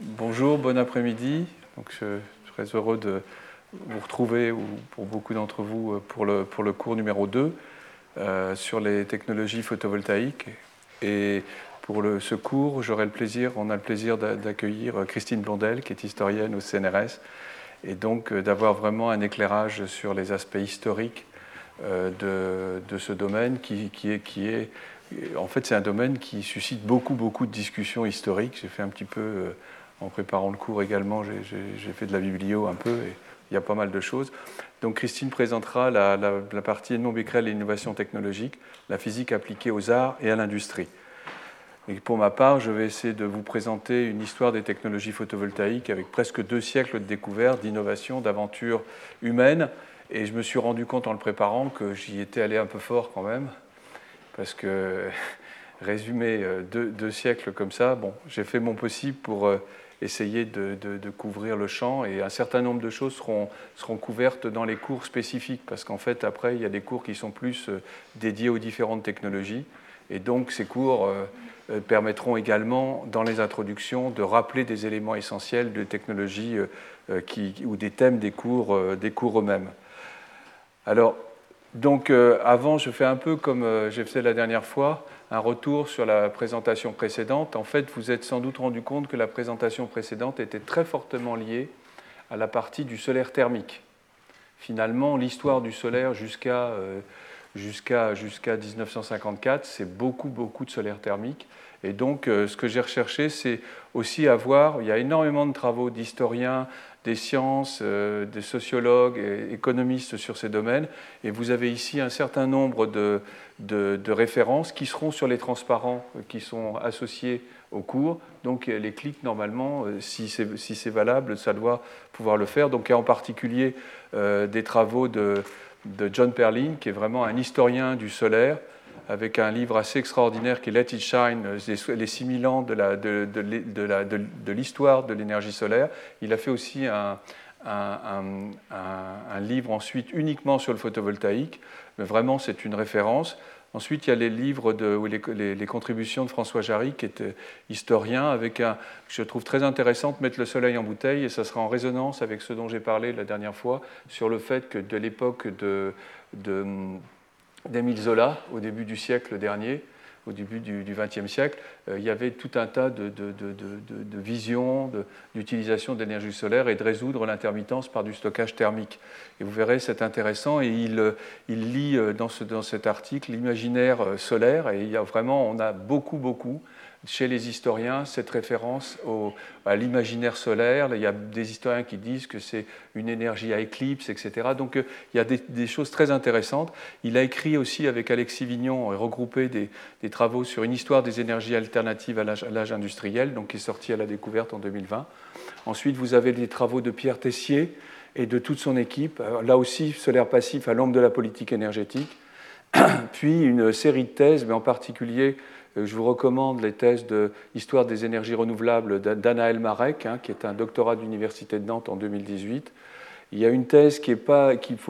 Bonjour, bon après-midi. Donc, je suis très heureux de vous retrouver, ou pour beaucoup d'entre vous, pour le cours numéro 2 sur les technologies photovoltaïques. Et pour ce cours, on a le plaisir d'accueillir Christine Blondel, qui est historienne au CNRS, et donc d'avoir vraiment un éclairage sur les aspects historiques de ce domaine en fait, c'est un domaine qui suscite beaucoup de discussions historiques. J'ai fait un petit peu, en préparant le cours également, j'ai fait de la biblio un peu, et il y a pas mal de choses. Donc Christine présentera la partie Edmond Becquerel et l'innovation technologique, la physique appliquée aux arts et à l'industrie. Et pour ma part, je vais essayer de vous présenter une histoire des technologies photovoltaïques avec presque 2 siècles de découvertes, d'innovations, d'aventures humaines. Et je me suis rendu compte en le préparant que j'y étais allé un peu fort quand même, parce que résumer 2 siècles comme ça, bon, j'ai fait mon possible pour essayer de couvrir le champ, et un certain nombre de choses seront couvertes dans les cours spécifiques, parce qu'en fait, après, il y a des cours qui sont plus dédiés aux différentes technologies, et donc ces cours permettront également, dans les introductions, de rappeler des éléments essentiels de technologie ou des thèmes des cours eux-mêmes. Alors, donc, avant, je fais un peu comme j'ai fait la dernière fois, un retour sur la présentation précédente. En fait, vous êtes sans doute rendu compte que la présentation précédente était très fortement liée à la partie du solaire thermique. Finalement, l'histoire du solaire jusqu'à 1954, c'est beaucoup de solaire thermique. Et donc, ce que j'ai recherché, c'est aussi il y a énormément de travaux d'historiens, des sciences, des sociologues et économistes sur ces domaines. Et vous avez ici un certain nombre de références qui seront sur les transparents qui sont associés au cours. Donc, les clics, normalement, si c'est valable, ça doit pouvoir le faire. Donc, il y a en particulier des travaux de John Perlin, qui est vraiment un historien du solaire, avec un livre assez extraordinaire qui est Let It Shine, les 6000 ans de l'histoire de l'énergie solaire. Il a fait aussi un livre ensuite uniquement sur le photovoltaïque, mais vraiment c'est une référence. Ensuite, il y a les livres, les contributions de François Jarry, qui est historien, avec je trouve très intéressant, Mettre le soleil en bouteille, et ça sera en résonance avec ce dont j'ai parlé la dernière fois, sur le fait que de l'époque d'Émile Zola, au début du siècle dernier, au début du XXe siècle, il y avait tout un tas de visions d'utilisation de l'énergie solaire et de résoudre l'intermittence par du stockage thermique. Et vous verrez, c'est intéressant, et il lit dans cet article l'imaginaire solaire, et on a beaucoup, chez les historiens, cette référence à l'imaginaire solaire. Il y a des historiens qui disent que c'est une énergie à éclipse, etc. Donc il y a des choses très intéressantes. Il a écrit aussi avec Alexis Vignon et regroupé des travaux sur une histoire des énergies alternatives à l'âge industriel, donc qui est sorti à la découverte en 2020. Ensuite, vous avez des travaux de Pierre Tessier et de toute son équipe, là aussi solaire passif à l'ombre de la politique énergétique. Puis une série de thèses, mais en particulier, je vous recommande les thèses de Histoire des énergies renouvelables d'Anaël Marek, qui est un doctorat de l'Université de Nantes en 2018. Il y a une thèse qui n'est pas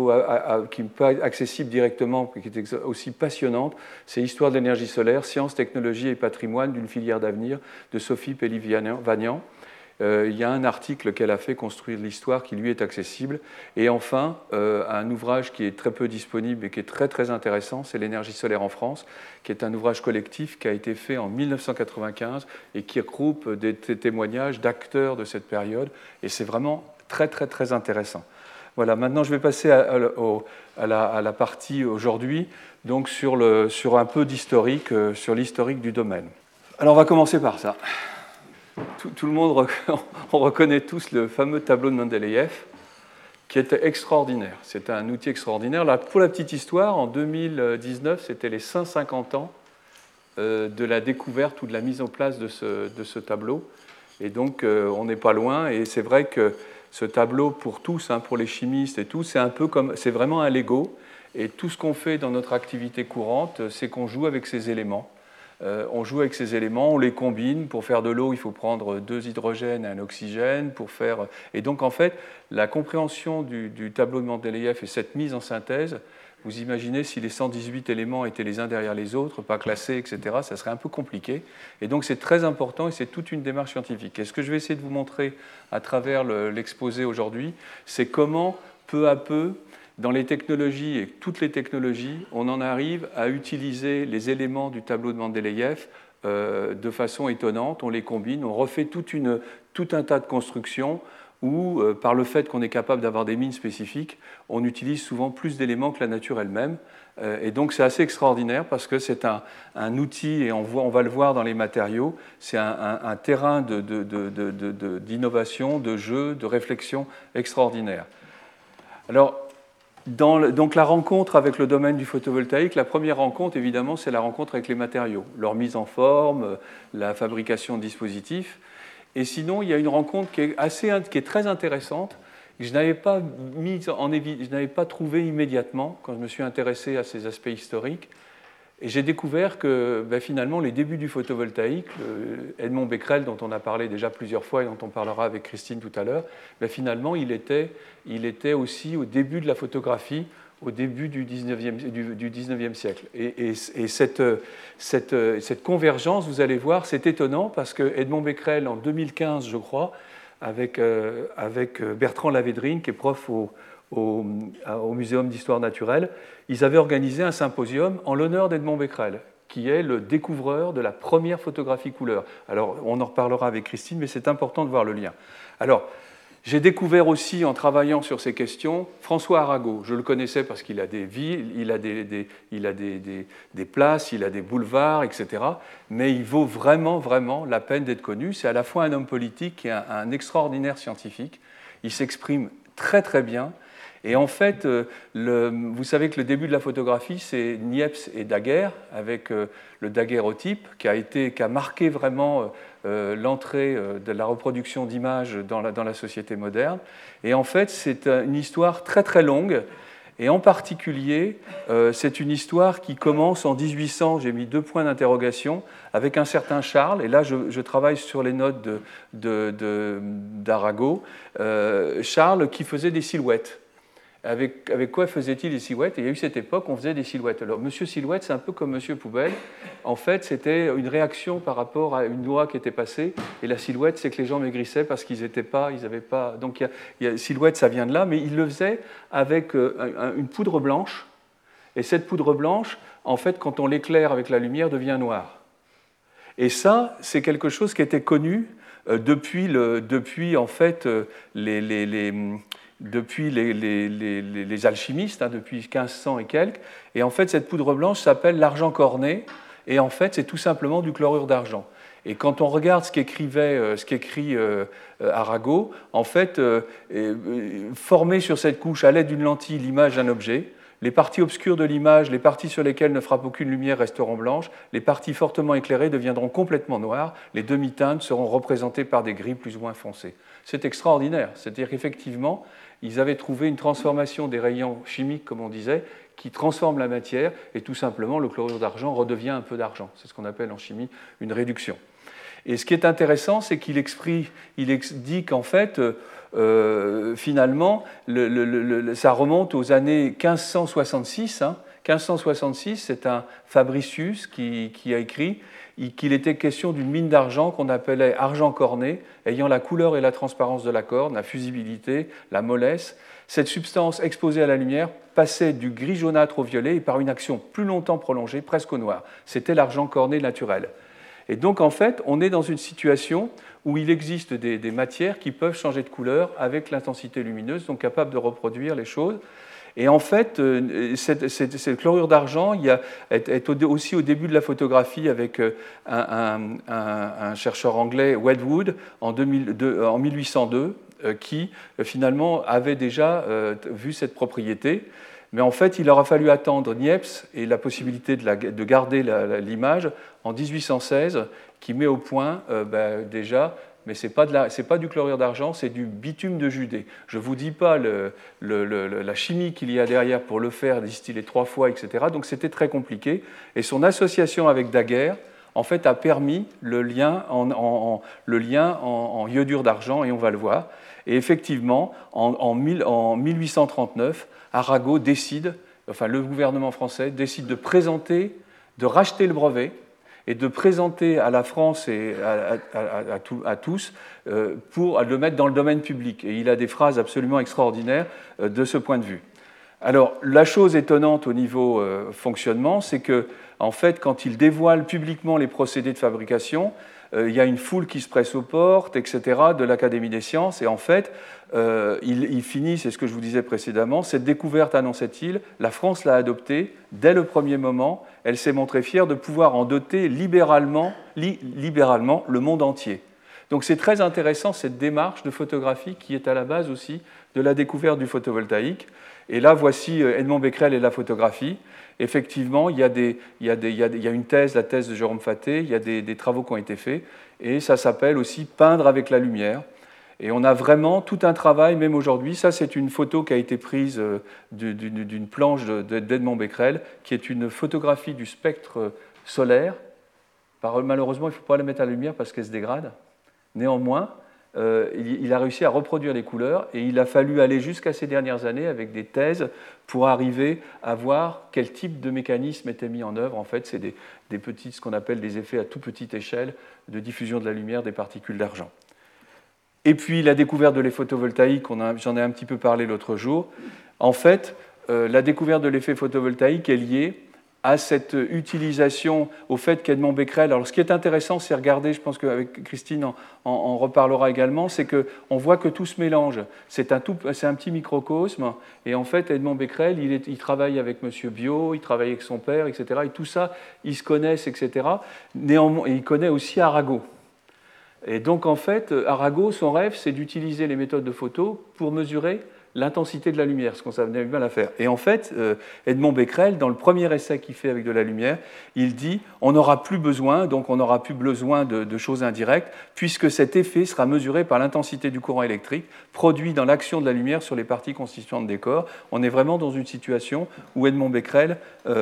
accessible directement, mais qui est aussi passionnante, c'est Histoire de l'énergie solaire, sciences, technologies et patrimoine d'une filière d'avenir, de Sophie Pelly-Vanian. Il y a un article qu'elle a fait, Construire l'histoire, qui lui est accessible. Et enfin, un ouvrage qui est très peu disponible et qui est très intéressant, c'est L'énergie solaire en France, qui est un ouvrage collectif qui a été fait en 1995 et qui regroupe des témoignages d'acteurs de cette période. Et c'est vraiment très intéressant. Voilà, maintenant je vais passer à la partie aujourd'hui, donc sur un peu d'historique, sur l'historique du domaine. Alors on va commencer par ça. Tout le monde, on reconnaît tous le fameux tableau de Mendeleïev, qui était extraordinaire. C'était un outil extraordinaire. Là, pour la petite histoire, en 2019, c'était les 150 ans de la découverte ou de la mise en place de ce tableau. Et donc, on n'est pas loin. Et c'est vrai que ce tableau, pour tous, pour les chimistes et tout, c'est vraiment un Lego. Et tout ce qu'on fait dans notre activité courante, c'est qu'on joue avec ces éléments. On joue avec ces éléments, on les combine. Pour faire de l'eau, il faut prendre 2 hydrogènes et un oxygène. Et donc, en fait, la compréhension du tableau de Mendeleïev et cette mise en synthèse Vous imaginez si les 118 éléments étaient les uns derrière les autres, pas classés, etc., ça serait un peu compliqué. Et donc c'est très important et c'est toute une démarche scientifique. Et ce que je vais essayer de vous montrer à travers l'exposé aujourd'hui, c'est comment, peu à peu, dans les technologies et toutes les technologies, on en arrive à utiliser les éléments du tableau de Mendeleïev de façon étonnante. On les combine, on refait tout un tas de constructions où, par le fait qu'on est capable d'avoir des mines spécifiques, on utilise souvent plus d'éléments que la nature elle-même. Et donc c'est assez extraordinaire parce que c'est un outil, et on va le voir dans les matériaux, c'est un terrain d'innovation, de jeu, de réflexion extraordinaire. Alors, donc la rencontre avec le domaine du photovoltaïque, la première rencontre, évidemment, c'est la rencontre avec les matériaux, leur mise en forme, la fabrication de dispositifs. Et sinon, il y a une rencontre qui est très intéressante, que je n'avais pas trouvé immédiatement quand je me suis intéressé à ces aspects historiques. Et j'ai découvert que finalement, les débuts du photovoltaïque, Edmond Becquerel, dont on a parlé déjà plusieurs fois et dont on parlera avec Christine tout à l'heure, finalement, il était aussi au début de la photographie, au début du 19e siècle. Et cette convergence, vous allez voir, c'est étonnant parce que Edmond Becquerel, en 2015, je crois, avec Bertrand Lavédrine, qui est prof au Muséum d'histoire naturelle, ils avaient organisé un symposium en l'honneur d'Edmond Becquerel, qui est le découvreur de la première photographie couleur. Alors, on en reparlera avec Christine, mais c'est important de voir le lien. Alors, j'ai découvert aussi, en travaillant sur ces questions, François Arago. Je le connaissais parce qu'il a des villes, il a des places, il a des boulevards, etc. Mais il vaut vraiment, vraiment la peine d'être connu. C'est à la fois un homme politique et un extraordinaire scientifique. Il s'exprime très, très bien. Et en fait, vous savez que le début de la photographie, c'est Niepce et Daguerre, avec le daguerréotype, qui a marqué vraiment l'entrée de la reproduction d'images dans la société moderne. Et en fait, c'est une histoire très très longue. Et en particulier, c'est une histoire qui commence en 1800, j'ai mis 2 points d'interrogation, avec un certain Charles, et là je travaille sur les notes d'Arago, Charles qui faisait des silhouettes. Avec quoi faisait-il des silhouettes? Et il y a eu cette époque où on faisait des silhouettes. Alors, Monsieur Silhouette, c'est un peu comme Monsieur Poubelle. En fait, c'était une réaction par rapport à une loi qui était passée. Et la silhouette, c'est que les gens maigrissaient parce qu'ils n'avaient pas. Donc, silhouette, ça vient de là, mais il le faisait avec une poudre blanche. Et cette poudre blanche, en fait, quand on l'éclaire avec la lumière, devient noire. Et ça, c'est quelque chose qui était connu depuis en fait, depuis les alchimistes, depuis 1500 et quelques. Et en fait, cette poudre blanche s'appelle l'argent corné, et en fait, c'est tout simplement du chlorure d'argent. Et quand on regarde ce qu'écrit Arago, en fait, former sur cette couche, à l'aide d'une lentille, l'image d'un objet, les parties obscures de l'image, les parties sur lesquelles ne frappe aucune lumière resteront blanches, les parties fortement éclairées deviendront complètement noires, les demi-teintes seront représentées par des gris plus ou moins foncés. C'est extraordinaire, c'est-à-dire qu'effectivement, ils avaient trouvé une transformation des rayons chimiques, comme on disait, qui transforme la matière, et tout simplement, le chlorure d'argent redevient un peu d'argent. C'est ce qu'on appelle en chimie une réduction. Et ce qui est intéressant, c'est qu'il dit qu'en fait, finalement, ça remonte aux années 1566. 1566, c'est un Fabricius qui a écrit qu'il était question d'une mine d'argent qu'on appelait argent corné, ayant la couleur et la transparence de la corne, la fusibilité, la mollesse. Cette substance exposée à la lumière passait du gris jaunâtre au violet et par une action plus longtemps prolongée, presque au noir. C'était l'argent corné naturel. Et donc, en fait, on est dans une situation où il existe des matières qui peuvent changer de couleur avec l'intensité lumineuse, donc capables de reproduire les choses. Et en fait, cette chlorure d'argent est aussi au début de la photographie avec un chercheur anglais, Wedgwood, en 1802, qui finalement avait déjà vu cette propriété. Mais en fait, il aura fallu attendre Niepce et la possibilité de garder l'image en 1816, qui met au point déjà, mais ce n'est pas du chlorure d'argent, c'est du bitume de Judée. Je ne vous dis pas la chimie qu'il y a derrière pour le faire distiller 3 fois, etc. Donc c'était très compliqué. Et son association avec Daguerre, en fait, a permis le lien en iodure d'argent, et on va le voir. Et effectivement, en 1839, Arago décide enfin le gouvernement français, décide de racheter le brevet et de présenter à la France et à tous pour le mettre dans le domaine public. Et il a des phrases absolument extraordinaires de ce point de vue. Alors, la chose étonnante au niveau fonctionnement, c'est que, en fait, quand il dévoile publiquement les procédés de fabrication, il y a une foule qui se presse aux portes, etc., de l'Académie des sciences, et en fait, il finit, c'est ce que je vous disais précédemment, cette découverte, annonçait-il, la France l'a adoptée dès le premier moment, elle s'est montrée fière de pouvoir en doter libéralement le monde entier. Donc c'est très intéressant cette démarche de photographie qui est à la base aussi de la découverte du photovoltaïque. Et là, voici Edmond Becquerel et la photographie. Effectivement, il y a une thèse, la thèse de Jérôme Fatté, il y a des travaux qui ont été faits, et ça s'appelle aussi peindre avec la lumière. Et on a vraiment tout un travail, même aujourd'hui. Ça, c'est une photo qui a été prise d'une planche d'Edmond Becquerel, qui est une photographie du spectre solaire. Malheureusement, il ne faut pas la mettre à la lumière parce qu'elle se dégrade. Néanmoins, il a réussi à reproduire les couleurs et il a fallu aller jusqu'à ces dernières années avec des thèses pour arriver à voir quel type de mécanisme était mis en œuvre. En fait, c'est des petits, ce qu'on appelle des effets à toute petite échelle de diffusion de la lumière des particules d'argent. Et puis la découverte de l'effet photovoltaïque, j'en ai un petit peu parlé l'autre jour. En fait, la découverte de l'effet photovoltaïque est liée à cette utilisation, au fait qu'Edmond Becquerel... Alors ce qui est intéressant, c'est regarder, je pense qu'avec Christine on reparlera également, c'est qu'on voit que tout se mélange. C'est un petit microcosme, et en fait Edmond Becquerel, il travaille avec M. Biot, il travaille avec son père, etc. Et tout ça, ils se connaissent, etc. Néanmoins, il connaît aussi Arago. Et donc en fait, Arago, son rêve, c'est d'utiliser les méthodes de photo pour mesurer l'intensité de la lumière, ce qu'on savait bien la faire. Et en fait, Edmond Becquerel, dans le premier essai qu'il fait avec de la lumière, il dit on n'aura plus besoin, donc on n'aura plus besoin de choses indirectes, puisque cet effet sera mesuré par l'intensité du courant électrique produit dans l'action de la lumière sur les parties constituantes des corps. On est vraiment dans une situation où Edmond Becquerel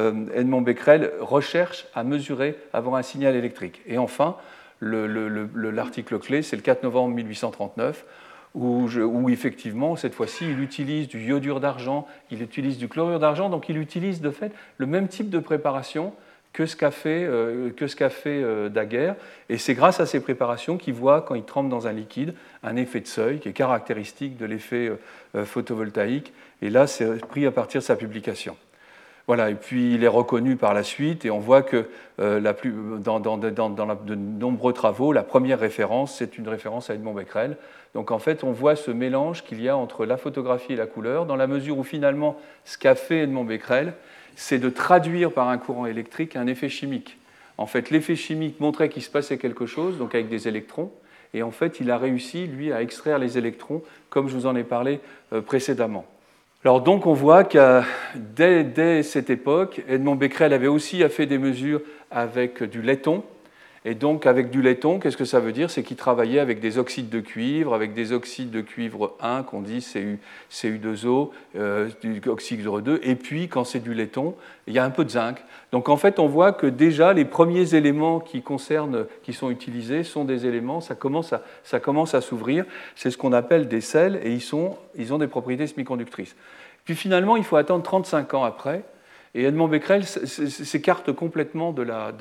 recherche à mesurer, à avoir un signal électrique. Et enfin, l'article clé, c'est le 4 novembre 1839, où effectivement, cette fois-ci, il utilise du iodure d'argent, il utilise du chlorure d'argent, donc il utilise de fait le même type de préparation que ce qu'a fait Daguerre, et c'est grâce à ces préparations qu'il voit, quand il trempe dans un liquide, un effet de seuil qui est caractéristique de l'effet photovoltaïque, et là, c'est pris à partir de sa publication. Voilà, et puis il est reconnu par la suite, et on voit que dans de nombreux travaux, la première référence, c'est une référence à Edmond Becquerel. Donc en fait, on voit ce mélange qu'il y a entre la photographie et la couleur, dans la mesure où finalement, ce qu'a fait Edmond Becquerel, c'est de traduire par un courant électrique un effet chimique. En fait, l'effet chimique montrait qu'il se passait quelque chose, donc avec des électrons, et en fait, il a réussi, lui, à extraire les électrons, comme je vous en ai parlé précédemment. Alors donc on voit que dès cette époque, Edmond Becquerel avait aussi fait des mesures avec du laiton. Et donc avec du laiton, qu'est-ce que ça veut dire? C'est qu'il travaillait avec des oxydes de cuivre, avec des oxydes de cuivre 1 qu'on dit Cu2O, du oxyde 2, et puis quand c'est du laiton, il y a un peu de zinc. Donc en fait on voit que déjà les premiers éléments qui sont utilisés sont des éléments, ça commence à s'ouvrir, c'est ce qu'on appelle des sels, et ils ont des propriétés semi-conductrices. Puis finalement il faut attendre 35 ans après, et Edmond Becquerel s'écarte complètement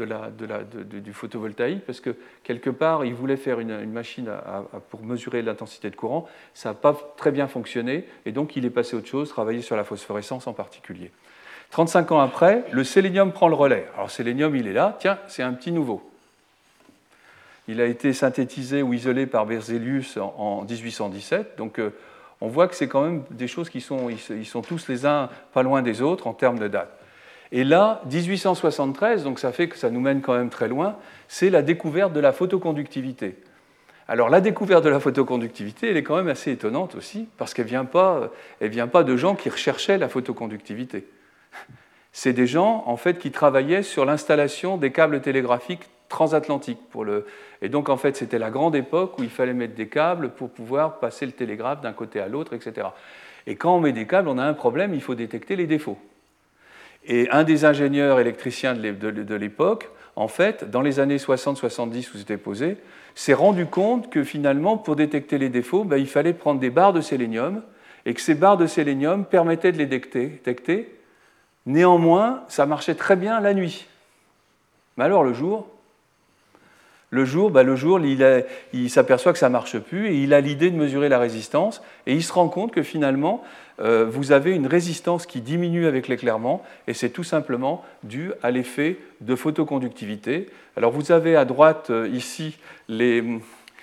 du photovoltaïque parce que, quelque part, il voulait faire une machine pour mesurer l'intensité de courant. Ça n'a pas très bien fonctionné et donc il est passé à autre chose, travailler sur la phosphorescence en particulier. 35 ans après, le sélénium prend le relais. Alors, le sélénium, il est là. Tiens, c'est un petit nouveau. Il a été synthétisé ou isolé par Berzelius en 1817. Donc, on voit que c'est quand même des choses ils sont tous les uns pas loin des autres en termes de date. Et là, 1873, donc ça fait que ça nous mène quand même très loin, c'est la découverte de la photoconductivité. Alors la découverte de la photoconductivité, elle est quand même assez étonnante aussi, parce qu'elle vient pas de gens qui recherchaient la photoconductivité. C'est des gens, en fait, qui travaillaient sur l'installation des câbles télégraphiques transatlantiques. Et donc, en fait, c'était la grande époque où il fallait mettre des câbles pour pouvoir passer le télégraphe d'un côté à l'autre, etc. Et quand on met des câbles, on a un problème, il faut détecter les défauts. Et un des ingénieurs électriciens de l'époque, en fait, dans les années 60-70 où c'était posé, s'est rendu compte que finalement, pour détecter les défauts, il fallait prendre des barres de sélénium, et que ces barres de sélénium permettaient de les détecter Néanmoins, ça marchait très bien la nuit. Mais alors le jour, il s'aperçoit que ça ne marche plus et il a l'idée de mesurer la résistance et il se rend compte que finalement, vous avez une résistance qui diminue avec l'éclairement et c'est tout simplement dû à l'effet de photoconductivité. Alors vous avez à droite ici les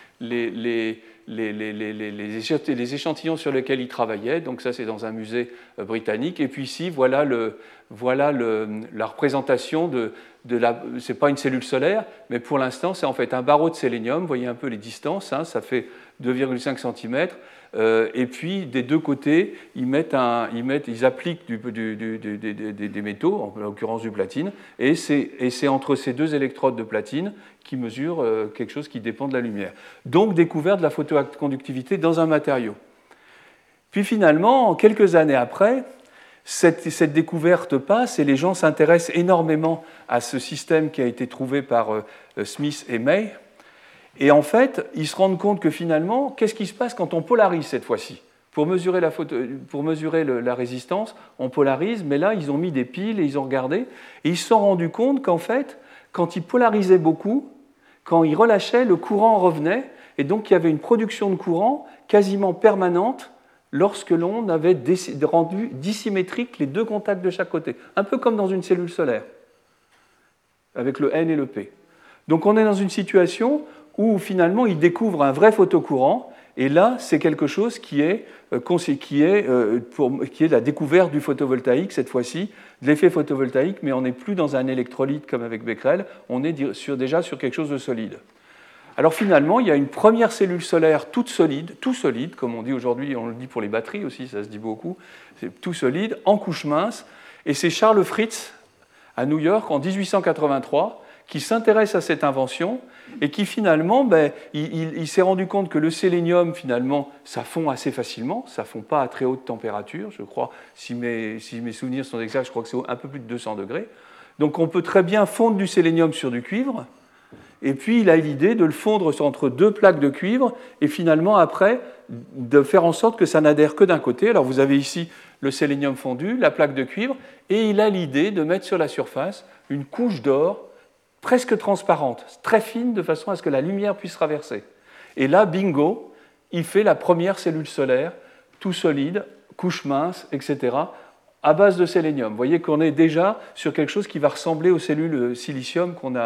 échantillons sur lesquels il travaillait, donc ça c'est dans un musée britannique, et puis ici voilà la représentation c'est pas une cellule solaire, mais pour l'instant c'est en fait un barreau de sélénium, vous voyez un peu les distances, hein, ça fait 2,5 cm, et puis des deux côtés ils appliquent des métaux, en l'occurrence du platine, et c'est entre ces deux électrodes de platine qui mesurent quelque chose qui dépend de la lumière. Donc découverte de la photoconductivité dans un matériau. Puis finalement, quelques années après, cette découverte passe et les gens s'intéressent énormément à ce système qui a été trouvé par Smith et May. Et en fait, ils se rendent compte que finalement, qu'est-ce qui se passe quand on polarise cette fois-ci ? Pour mesurer la résistance, on polarise, mais là, ils ont mis des piles et ils ont regardé. Et ils se sont rendus compte qu'en fait, quand ils polarisaient beaucoup, quand ils relâchaient, le courant revenait. Et donc, il y avait une production de courant quasiment permanente lorsque l'on avait rendu dissymétriques les deux contacts de chaque côté. Un peu comme dans une cellule solaire, avec le N et le P. Donc on est dans une situation où finalement il découvre un vrai photocourant, et là c'est quelque chose qui est la découverte du photovoltaïque, cette fois-ci, de l'effet photovoltaïque, mais on n'est plus dans un électrolyte comme avec Becquerel, on est déjà sur quelque chose de solide. Alors finalement, il y a une première cellule solaire toute solide, tout solide, comme on dit aujourd'hui, on le dit pour les batteries aussi, ça se dit beaucoup, c'est tout solide, en couche mince, et c'est Charles Fritts, à New York, en 1883, qui s'intéresse à cette invention, et qui finalement, il s'est rendu compte que le sélénium, finalement, ça fond assez facilement, ça ne fond pas à très haute température, je crois, si mes souvenirs sont exacts, je crois que c'est un peu plus de 200 degrés. Donc on peut très bien fondre du sélénium sur du cuivre, et puis il a eu l'idée de le fondre entre deux plaques de cuivre et finalement après de faire en sorte que ça n'adhère que d'un côté. Alors vous avez ici le sélénium fondu, la plaque de cuivre, et il a l'idée de mettre sur la surface une couche d'or presque transparente, très fine, de façon à ce que la lumière puisse traverser. Et là, bingo, il fait la première cellule solaire, tout solide, couche mince, etc., à base de sélénium. Vous voyez qu'on est déjà sur quelque chose qui va ressembler aux cellules silicium qu'on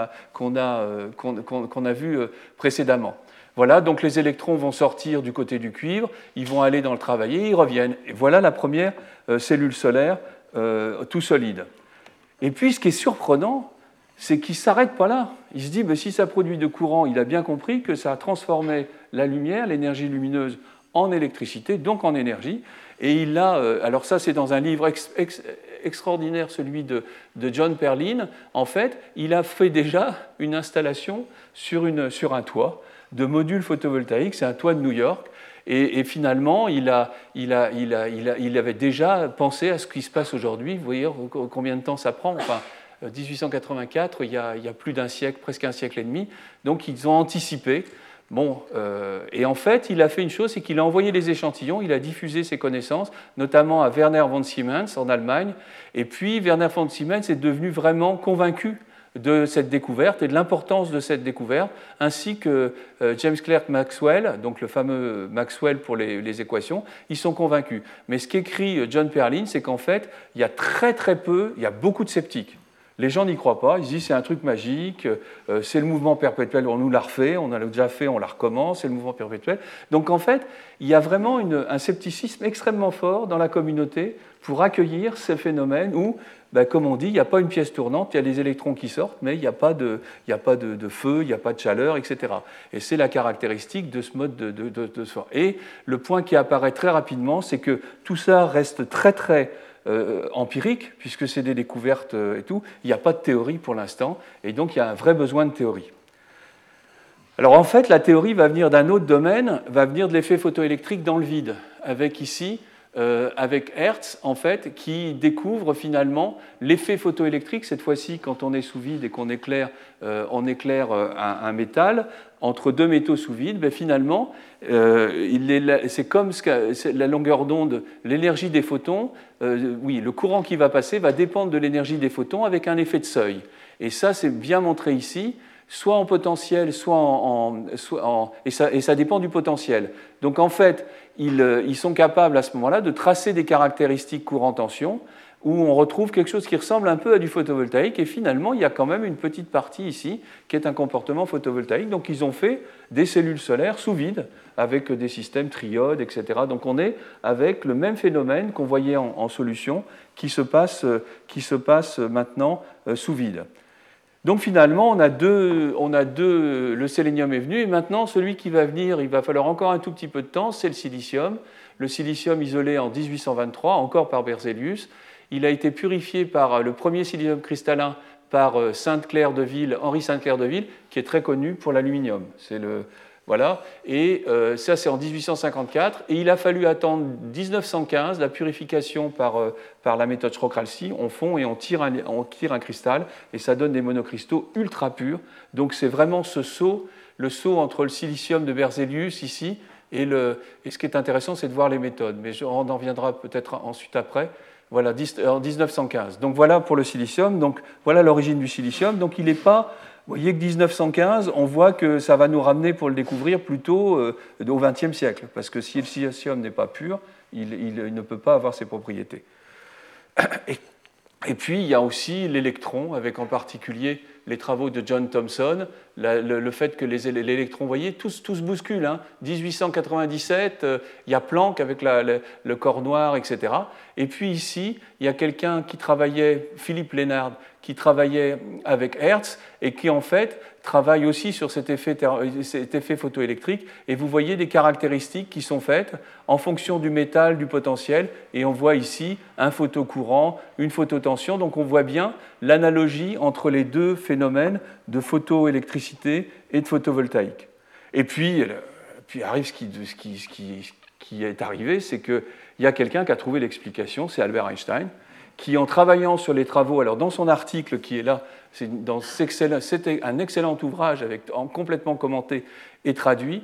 a vu précédemment. Voilà, donc les électrons vont sortir du côté du cuivre, ils vont aller dans le travailler, ils reviennent. Et voilà la première cellule solaire tout solide. Et puis ce qui est surprenant, c'est qu'il ne s'arrête pas là. Il se dit, si ça produit de courant, il a bien compris que ça a transformé la lumière, l'énergie lumineuse, en électricité, donc en énergie. Et il a, alors ça c'est dans un livre extraordinaire, celui de John Perlin, en fait, il a fait déjà une installation sur un toit de modules photovoltaïques, c'est un toit de New York, et finalement il avait déjà pensé à ce qui se passe aujourd'hui. Vous voyez combien de temps ça prend, enfin, 1884, il y a plus d'un siècle, presque un siècle et demi, donc ils ont anticipé. Bon, et en fait, il a fait une chose, c'est qu'il a envoyé les échantillons, il a diffusé ses connaissances, notamment à Werner von Siemens en Allemagne, et puis Werner von Siemens est devenu vraiment convaincu de cette découverte et de l'importance de cette découverte, ainsi que James Clerk Maxwell, donc le fameux Maxwell pour les équations, ils sont convaincus. Mais ce qu'écrit John Perlin, c'est qu'en fait, il y a beaucoup de sceptiques. Les gens n'y croient pas, ils disent c'est un truc magique, c'est le mouvement perpétuel, on nous l'a refait, on l'a déjà fait, on la recommence, c'est le mouvement perpétuel. Donc en fait, il y a vraiment un scepticisme extrêmement fort dans la communauté pour accueillir ces phénomènes où, comme on dit, il n'y a pas une pièce tournante, il y a des électrons qui sortent, mais il n'y a pas de feu, il n'y a pas de chaleur, etc. Et c'est la caractéristique de ce mode de sport. Et le point qui apparaît très rapidement, c'est que tout ça reste très très empirique, puisque c'est des découvertes et tout, il n'y a pas de théorie pour l'instant, et donc il y a un vrai besoin de théorie. Alors en fait, la théorie va venir d'un autre domaine, va venir de l'effet photoélectrique dans le vide, avec ici avec Hertz, en fait, qui découvre finalement l'effet photoélectrique. Cette fois-ci, quand on est sous vide et qu'on éclaire, un métal entre deux métaux sous vide, ben finalement, c'est comme la longueur d'onde, l'énergie des photons. Oui, le courant qui va passer va dépendre de l'énergie des photons avec un effet de seuil. Et ça, c'est bien montré ici, soit en potentiel, et ça dépend du potentiel. Donc en fait, ils sont capables à ce moment-là de tracer des caractéristiques courant-tension où on retrouve quelque chose qui ressemble un peu à du photovoltaïque, et finalement, il y a quand même une petite partie ici qui est un comportement photovoltaïque. Donc ils ont fait des cellules solaires sous vide avec des systèmes triodes, etc. Donc on est avec le même phénomène qu'on voyait en solution qui se passe maintenant sous vide. Donc finalement, on a deux, le sélénium est venu, et maintenant, celui qui va venir, il va falloir encore un tout petit peu de temps, c'est le silicium. Le silicium isolé en 1823, encore par Berzelius. Il a été purifié par le premier silicium cristallin par Henri Sainte-Claire de Ville, qui est très connu pour l'aluminium. Voilà. Et ça, c'est en 1854. Et il a fallu attendre 1915, la purification par la méthode Shroff-Ralston. On fond et on tire un cristal, et ça donne des monocristaux ultra purs. Donc c'est vraiment le saut entre le silicium de Berzelius ici, et ce qui est intéressant, c'est de voir les méthodes. Mais on en reviendra peut-être ensuite après. Voilà, en 1915. Donc voilà pour le silicium. Donc voilà l'origine du silicium. Donc il n'est pas... Vous voyez que 1915, on voit que ça va nous ramener pour le découvrir plutôt au XXe siècle, parce que si le silicium n'est pas pur, il ne peut pas avoir ses propriétés. Et puis il y a aussi l'électron, avec en particulier les travaux de John Thomson, le fait que l'électron, vous voyez, tout se bouscule. 1897, il y a Planck avec le corps noir, etc. Et puis ici, il y a quelqu'un qui travaillait, Philippe Lenard, qui travaillait avec Hertz et qui en fait travaille aussi sur cet effet photoélectrique. Et vous voyez des caractéristiques qui sont faites en fonction du métal, du potentiel. Et on voit ici un photocourant, une phototension. Donc on voit bien l'analogie entre les deux phénomènes de photoélectricité et de photovoltaïque. Et puis arrive ce qui est arrivé, c'est qu'il y a quelqu'un qui a trouvé l'explication, c'est Albert Einstein, qui, en travaillant sur les travaux, alors dans son article qui est là, c'était un excellent ouvrage complètement commenté et traduit,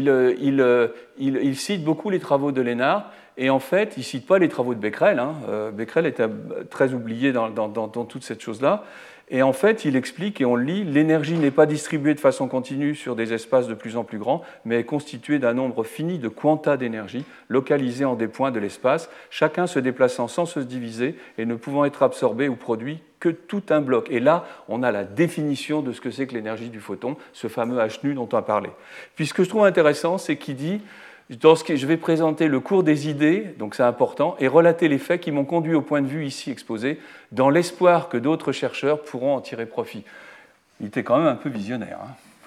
il cite beaucoup les travaux de Lenard, et en fait, il ne cite pas les travaux de Becquerel. Becquerel était très oublié dans toute cette chose-là. Et en fait, il explique, et on le lit, l'énergie n'est pas distribuée de façon continue sur des espaces de plus en plus grands, mais est constituée d'un nombre fini de quanta d'énergie localisés en des points de l'espace, chacun se déplaçant sans se diviser et ne pouvant être absorbé ou produit que tout un bloc. Et là, on a la définition de ce que c'est que l'énergie du photon, ce fameux H nu dont on a parlé. Puis ce que je trouve intéressant, c'est qu'il dit... Je vais présenter le cours des idées, donc c'est important, et relater les faits qui m'ont conduit au point de vue ici exposé, dans l'espoir que d'autres chercheurs pourront en tirer profit. Il était quand même un peu visionnaire.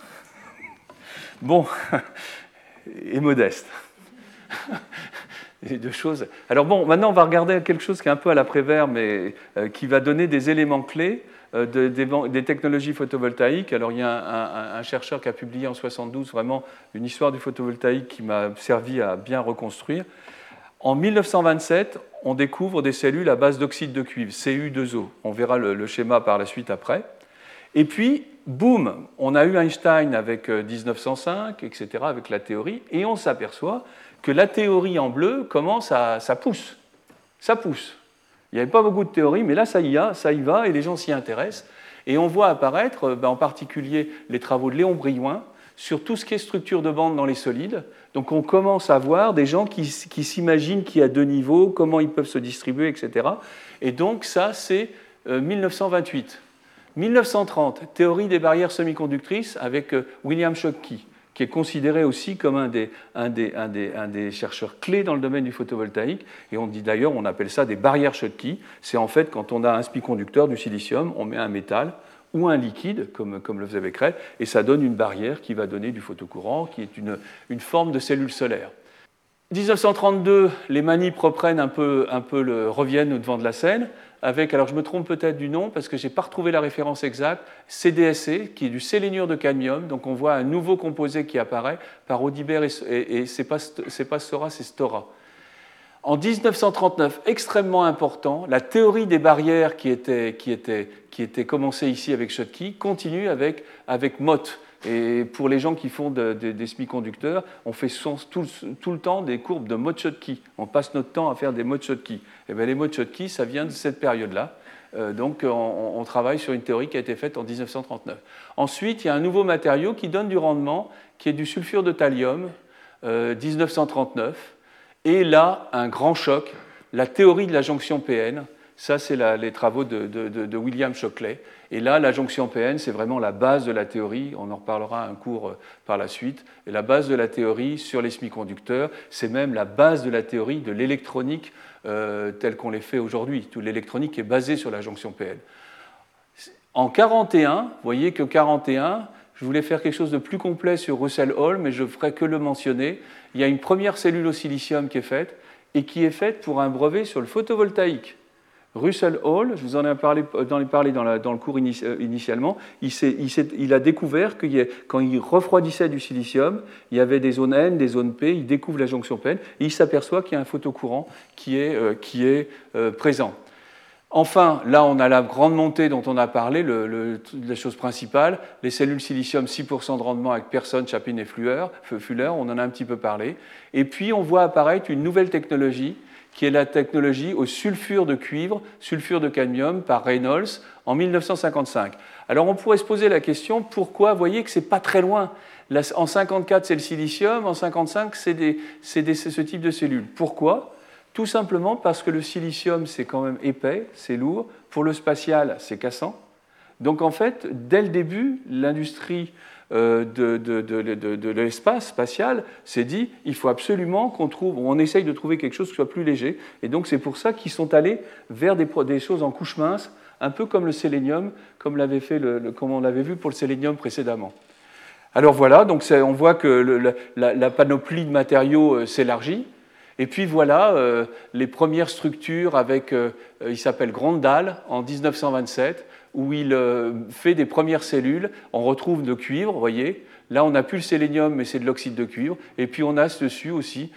Bon, et modeste. Les deux choses. Alors bon, maintenant on va regarder quelque chose qui est un peu à l'après-vert, mais qui va donner des éléments clés des technologies photovoltaïques. Alors il y a un chercheur qui a publié en 1972 vraiment une histoire du photovoltaïque qui m'a servi à bien reconstruire. En 1927, on découvre des cellules à base d'oxyde de cuivre, Cu2O. On verra le schéma par la suite après. Et puis, boum, on a eu Einstein avec 1905, etc., avec la théorie, et on s'aperçoit que la théorie en bleu ça pousse. Ça pousse. Il n'y avait pas beaucoup de théories, mais là, ça y va, et les gens s'y intéressent. Et on voit apparaître, en particulier, les travaux de Léon Brillouin sur tout ce qui est structure de bande dans les solides. Donc on commence à voir des gens qui s'imaginent qu'il y a deux niveaux, comment ils peuvent se distribuer, etc. Et donc ça, c'est 1928. 1930, théorie des barrières semi-conductrices avec William Schottky, qui est considéré aussi comme un des chercheurs clés dans le domaine du photovoltaïque. Et on dit d'ailleurs, on appelle ça des barrières Schottky. C'est en fait quand on a un semi-conducteur du silicium, on met un métal ou un liquide, comme le faisait Becquerel, et ça donne une barrière qui va donner du photocourant, qui est une forme de cellule solaire. 1932, les manipes reprennent reviennent au devant de la scène, avec, alors je me trompe peut-être du nom, parce que je n'ai pas retrouvé la référence exacte, CDSC, qui est du séléniure de cadmium. Donc on voit un nouveau composé qui apparaît par Audibert, et c'est pas Stora, c'est Stora. En 1939, extrêmement important, la théorie des barrières qui était commencée ici avec Schottky continue avec Mott. Et pour les gens qui font des semi-conducteurs, on fait tout le temps des courbes de Mott-Schottky. On passe notre temps à faire des Mott-Schottky. Et bien, les Mott-Schottky, ça vient de cette période-là. Donc, on travaille sur une théorie qui a été faite en 1939. Ensuite, il y a un nouveau matériau qui donne du rendement, qui est du sulfure de thallium, 1939. Et là, un grand choc, la théorie de la jonction PN. Ça, c'est les travaux de William Shockley. Et là, la jonction PN, c'est vraiment la base de la théorie. On en reparlera un cours par la suite. Et la base de la théorie sur les semi-conducteurs, c'est même la base de la théorie de l'électronique telle qu'on les fait aujourd'hui. Toute l'électronique est basée sur la jonction PN. En 1941, vous voyez que 1941, je voulais faire quelque chose de plus complet sur Russell Hall, mais je ne ferai que le mentionner. Il y a une première cellule au silicium qui est faite, et qui est faite pour un brevet sur le photovoltaïque. Russell Hall, je vous en ai parlé dans le cours initialement, il a découvert que quand il refroidissait du silicium, il y avait des zones N, des zones P, il découvre la jonction PN, et il s'aperçoit qu'il y a un photocourant qui est présent. Enfin, là, on a la grande montée dont on a parlé, la chose principale, les cellules silicium, 6% de rendement avec Pearson, Chapin et Fuller, on en a un petit peu parlé. Et puis, on voit apparaître une nouvelle technologie, qui est la technologie au sulfure de cuivre, sulfure de cadmium par Reynolds en 1955. Alors, on pourrait se poser la question, pourquoi? Vous voyez que ce n'est pas très loin. En 1954, c'est le silicium, en 1955, c'est ce type de cellules. Pourquoi? Tout simplement parce que le silicium, c'est quand même épais, c'est lourd. Pour le spatial, c'est cassant. Donc, en fait, dès le début, l'industrie de l'espace spatial s'est dit il faut absolument on essaye de trouver quelque chose qui soit plus léger. Et donc, c'est pour ça qu'ils sont allés vers des choses en couche mince, un peu comme le sélénium, comme on l'avait vu pour le sélénium précédemment. Alors voilà, donc on voit que la panoplie de matériaux s'élargit. Et puis voilà les premières structures avec, il s'appelle Grondal en 1927, où il fait des premières cellules. On retrouve de cuivre, vous voyez. Là, on n'a plus le sélénium, mais c'est de l'oxyde de cuivre. Et puis on a dessus aussi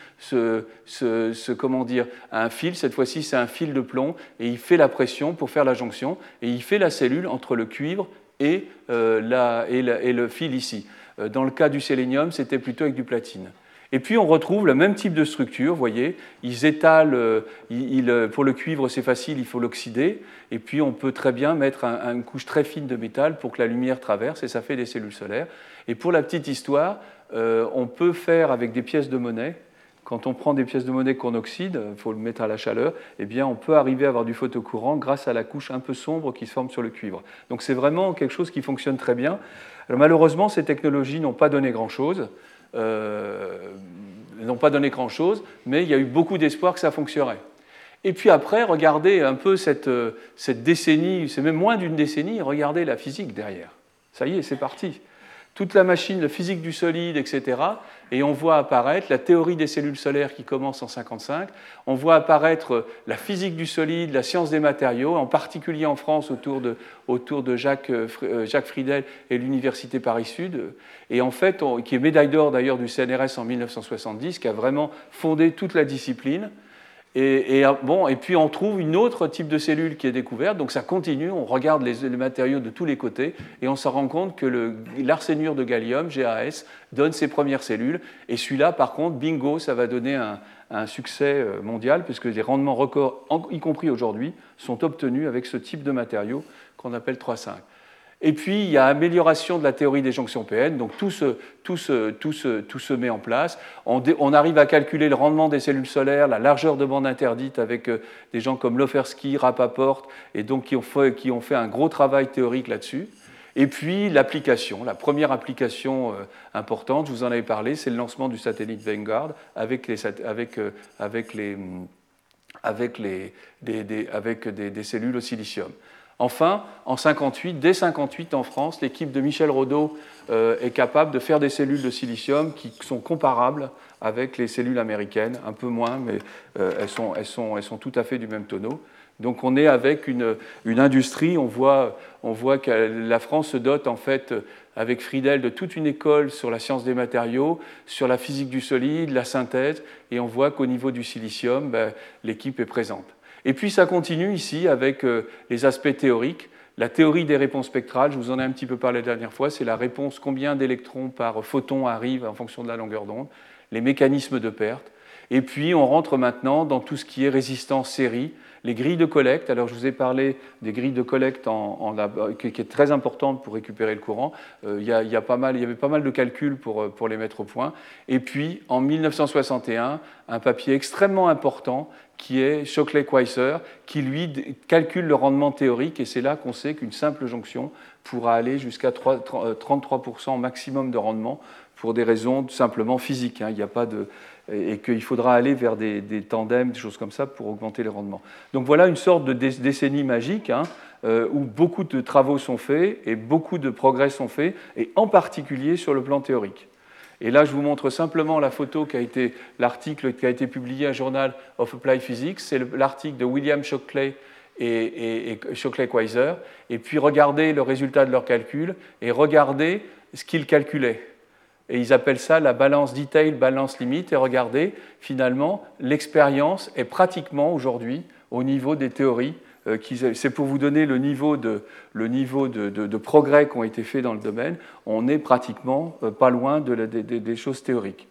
un fil. Cette fois-ci, c'est un fil de plomb, et il fait la pression pour faire la jonction, et il fait la cellule entre le cuivre et le fil ici. Dans le cas du sélénium, c'était plutôt avec du platine. Et puis on retrouve le même type de structure, vous voyez, ils étalent, pour le cuivre c'est facile, il faut l'oxyder, et puis on peut très bien mettre une couche très fine de métal pour que la lumière traverse, et ça fait des cellules solaires. Et pour la petite histoire, on peut faire avec des pièces de monnaie, quand on prend des pièces de monnaie qu'on oxyde, il faut le mettre à la chaleur, eh bien on peut arriver à avoir du photocourant grâce à la couche un peu sombre qui se forme sur le cuivre. Donc c'est vraiment quelque chose qui fonctionne très bien. Alors, malheureusement, ces technologies n'ont pas donné grand-chose. Mais il y a eu beaucoup d'espoir que ça fonctionnerait. Et puis après, regardez un peu cette décennie, c'est même moins d'une décennie, regardez la physique derrière. Ça y est, c'est parti. Toute la machine, la physique du solide, etc. Et on voit apparaître la théorie des cellules solaires qui commence en 1955. On voit apparaître la physique du solide, la science des matériaux, en particulier en France autour de Jacques Friedel et l'Université Paris-Sud. Et en fait, qui est médaille d'or d'ailleurs du CNRS en 1970, qui a vraiment fondé toute la discipline. Et puis on trouve une autre type de cellule qui est découverte, donc ça continue, on regarde les matériaux de tous les côtés, et on se rend compte que l'arsénure de gallium, GAS, donne ses premières cellules, et celui-là, par contre, bingo, ça va donner un succès mondial, puisque les rendements records, y compris aujourd'hui, sont obtenus avec ce type de matériaux qu'on appelle 3,5. Et puis, il y a amélioration de la théorie des jonctions PN, donc tout se met en place. On arrive à calculer le rendement des cellules solaires, la largeur de bande interdite avec des gens comme Lofersky, Rappaport, et donc qui ont fait un gros travail théorique là-dessus. Et puis, l'application, la première application importante, je vous en avais parlé, c'est le lancement du satellite Vanguard avec des cellules au silicium. Enfin, en 1958, dès 1958 en France, l'équipe de Michel Rodot est capable de faire des cellules de silicium qui sont comparables avec les cellules américaines, un peu moins, mais elles sont tout à fait du même tonneau. Donc on est avec une industrie, on voit que la France se dote en fait avec Friedel de toute une école sur la science des matériaux, sur la physique du solide, la synthèse, et on voit qu'au niveau du silicium, l'équipe est présente. Et puis ça continue ici avec les aspects théoriques. La théorie des réponses spectrales, je vous en ai un petit peu parlé la dernière fois, c'est la réponse combien d'électrons par photon arrivent en fonction de la longueur d'onde, les mécanismes de perte. Et puis on rentre maintenant dans tout ce qui est résistance série, les grilles de collecte. Alors je vous ai parlé des grilles de collecte qui est très importante pour récupérer le courant. Il y avait pas mal de calculs pour les mettre au point. Et puis en 1961, un papier extrêmement important qui est Shockley-Queisser, qui lui calcule le rendement théorique, et c'est là qu'on sait qu'une simple jonction pourra aller jusqu'à 33% maximum de rendement pour des raisons simplement physiques. Il n'y a pas de... et qu'il faudra aller vers des tandems, des choses comme ça, pour augmenter les rendements. Donc voilà une sorte de décennie magique où beaucoup de travaux sont faits et beaucoup de progrès sont faits, et en particulier sur le plan théorique. Et là, je vous montre simplement la photo l'article qui a été publié à Journal of Applied Physics. C'est l'article de William Shockley et Shockley-Queisser. Et puis regardez le résultat de leurs calculs et regardez ce qu'ils calculaient. Et ils appellent ça la balance detail, balance limite. Et regardez, finalement, l'expérience est pratiquement aujourd'hui au niveau des théories. C'est pour vous donner le niveau de progrès qui ont été faits dans le domaine. On est pratiquement pas loin des choses théoriques.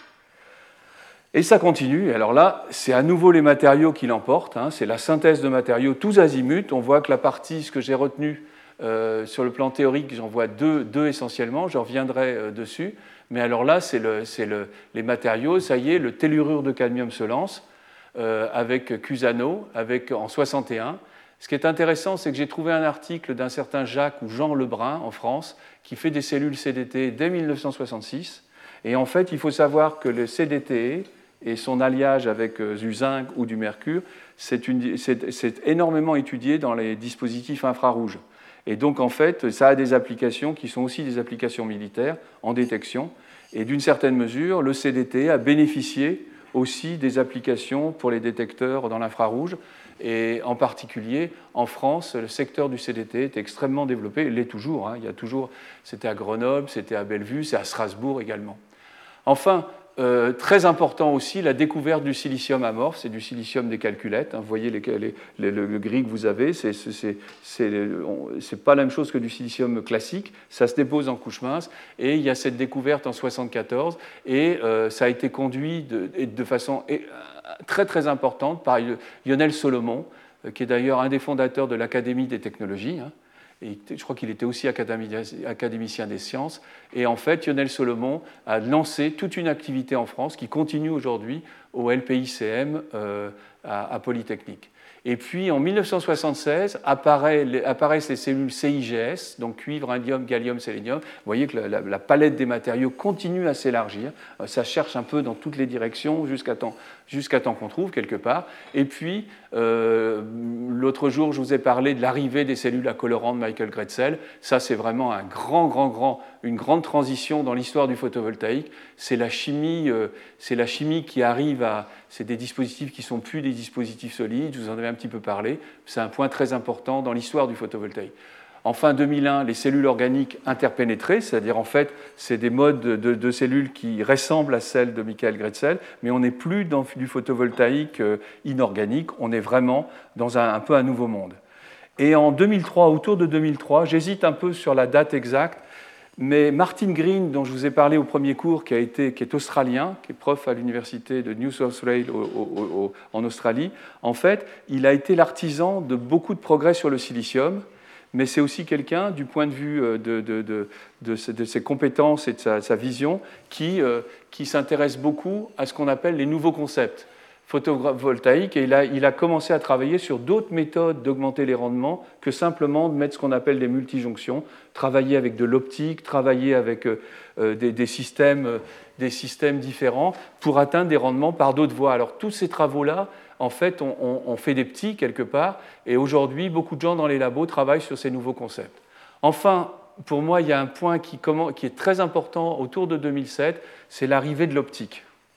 Et ça continue. Alors là, c'est à nouveau les matériaux qui l'emportent. C'est la synthèse de matériaux tous azimuts. On voit que la partie, ce que j'ai retenu sur le plan théorique, j'en vois deux essentiellement. Je reviendrai dessus. Mais alors là, c'est les matériaux. Ça y est, le tellurure de cadmium se lance. Avec Cusano, en 61. Ce qui est intéressant, c'est que j'ai trouvé un article d'un certain Jacques ou Jean Lebrun en France qui fait des cellules CDT dès 1966. Et en fait, il faut savoir que le CDT et son alliage avec du zinc ou du mercure, c'est énormément étudié dans les dispositifs infrarouges. Et donc, en fait, ça a des applications qui sont aussi des applications militaires en détection. Et d'une certaine mesure, le CDT a bénéficié aussi des applications pour les détecteurs dans l'infrarouge. Et en particulier, en France, le secteur du CDT est extrêmement développé. Il l'est toujours. Il y a toujours, c'était à Grenoble, c'était à Bellevue, c'est à Strasbourg également. Enfin, très important aussi, la découverte du silicium amorphe, c'est du silicium des calculettes. Vous voyez le gris que vous avez, c'est pas la même chose que du silicium classique, ça se dépose en couche mince, et il y a cette découverte en 1974, et ça a été conduit de façon très très importante par Lionel Solomon, qui est d'ailleurs un des fondateurs de l'Académie des technologies, et je crois qu'il était aussi académicien des sciences. Et en fait, Lionel Solomon a lancé toute une activité en France qui continue aujourd'hui au LPICM à Polytechnique. Et puis, en 1976, apparaissent les cellules CIGS, donc cuivre, indium, gallium, sélénium. Vous voyez que la palette des matériaux continue à s'élargir. Ça cherche un peu dans toutes les directions jusqu'à temps qu'on trouve quelque part. Et puis, l'autre jour, je vous ai parlé de l'arrivée des cellules à colorant de Michael Grätzel. Ça, c'est vraiment une grande transition dans l'histoire du photovoltaïque. C'est la chimie qui arrive à... C'est des dispositifs qui ne sont plus des dispositifs solides, je vous en avais un petit peu parlé. C'est un point très important dans l'histoire du photovoltaïque. En fin 2001, les cellules organiques interpénétrées, c'est-à-dire en fait, c'est des modes de cellules qui ressemblent à celles de Michael Grätzel, mais on n'est plus dans du photovoltaïque inorganique, on est vraiment dans un peu un nouveau monde. Et en 2003, autour de 2003, j'hésite un peu sur la date exacte, mais Martin Green, dont je vous ai parlé au premier cours, qui est australien, qui est prof à l'université de New South Wales en Australie, en fait, il a été l'artisan de beaucoup de progrès sur le silicium, mais c'est aussi quelqu'un, du point de vue de ses compétences et de sa vision, qui s'intéresse beaucoup à ce qu'on appelle les nouveaux concepts photovoltaïques, et il a commencé à travailler sur d'autres méthodes d'augmenter les rendements que simplement de mettre ce qu'on appelle des multijonctions, travailler avec de l'optique, travailler avec des systèmes différents pour atteindre des rendements par d'autres voies. Alors tous ces travaux-là, en fait, on fait des petits quelque part, et aujourd'hui, beaucoup de gens dans les labos travaillent sur ces nouveaux concepts. Enfin, pour moi, il y a un point qui est très important autour de 2007, c'est l'arrivée de l'optique.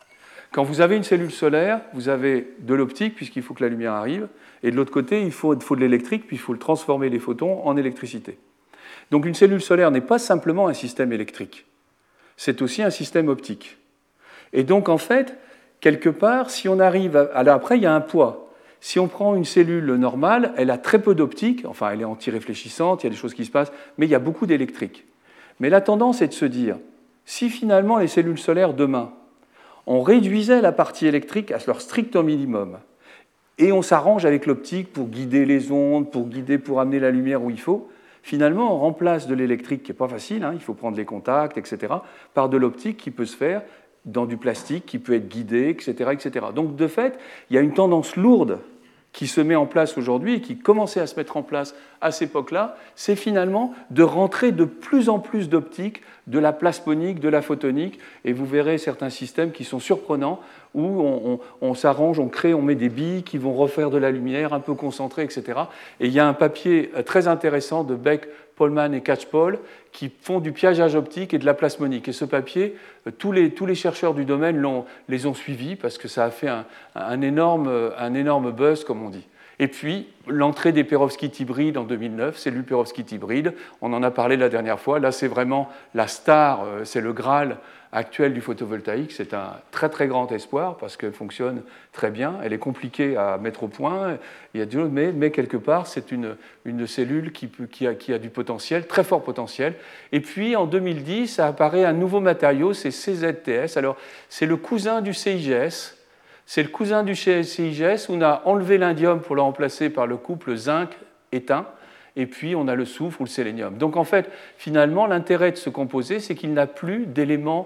Quand vous avez une cellule solaire, vous avez de l'optique, puisqu'il faut que la lumière arrive, et de l'autre côté, il faut de l'électrique, puis il faut transformer les photons en électricité. Donc une cellule solaire n'est pas simplement un système électrique, c'est aussi un système optique. Et donc en fait, quelque part, si on arrive à... Alors après, il y a un poids. Si on prend une cellule normale, elle a très peu d'optique, enfin elle est anti-réfléchissante, il y a des choses qui se passent, mais il y a beaucoup d'électrique. Mais la tendance est de se dire, si finalement les cellules solaires demain, on réduisait la partie électrique à leur strict minimum, et on s'arrange avec l'optique pour guider les ondes, pour amener la lumière où il faut, finalement on remplace de l'électrique, qui n'est pas facile, il faut prendre les contacts, etc., par de l'optique qui peut se faire dans du plastique, qui peut être guidé, etc., etc. Donc de fait, il y a une tendance lourde qui se met en place aujourd'hui et qui commençait à se mettre en place à cette époque-là, c'est finalement de rentrer de plus en plus d'optique, de la plasmonique, de la photonique, et vous verrez certains systèmes qui sont surprenants, où on s'arrange, on crée, on met des billes qui vont refaire de la lumière un peu concentrée, etc. Et il y a un papier très intéressant de Beck, Polman et Catchpole qui font du piégeage optique et de la plasmonique. Et ce papier, tous les chercheurs du domaine les ont suivis parce que ça a fait un énorme buzz, comme on dit. Et puis, l'entrée des perovskites hybrides en 2009, cellules perovskites hybrides, on en a parlé la dernière fois, là c'est vraiment la star, c'est le Graal actuel du photovoltaïque, c'est un très très grand espoir parce qu'elle fonctionne très bien, elle est compliquée à mettre au point, mais quelque part c'est une cellule qui a du potentiel, très fort potentiel. Et puis en 2010, ça apparaît un nouveau matériau, c'est CZTS, alors c'est le cousin du CIGS. C'est le cousin du CIGS où on a enlevé l'indium pour le remplacer par le couple zinc-étain, et puis on a le soufre ou le sélénium. Donc en fait, finalement, l'intérêt de ce composé, c'est qu'il n'a plus d'éléments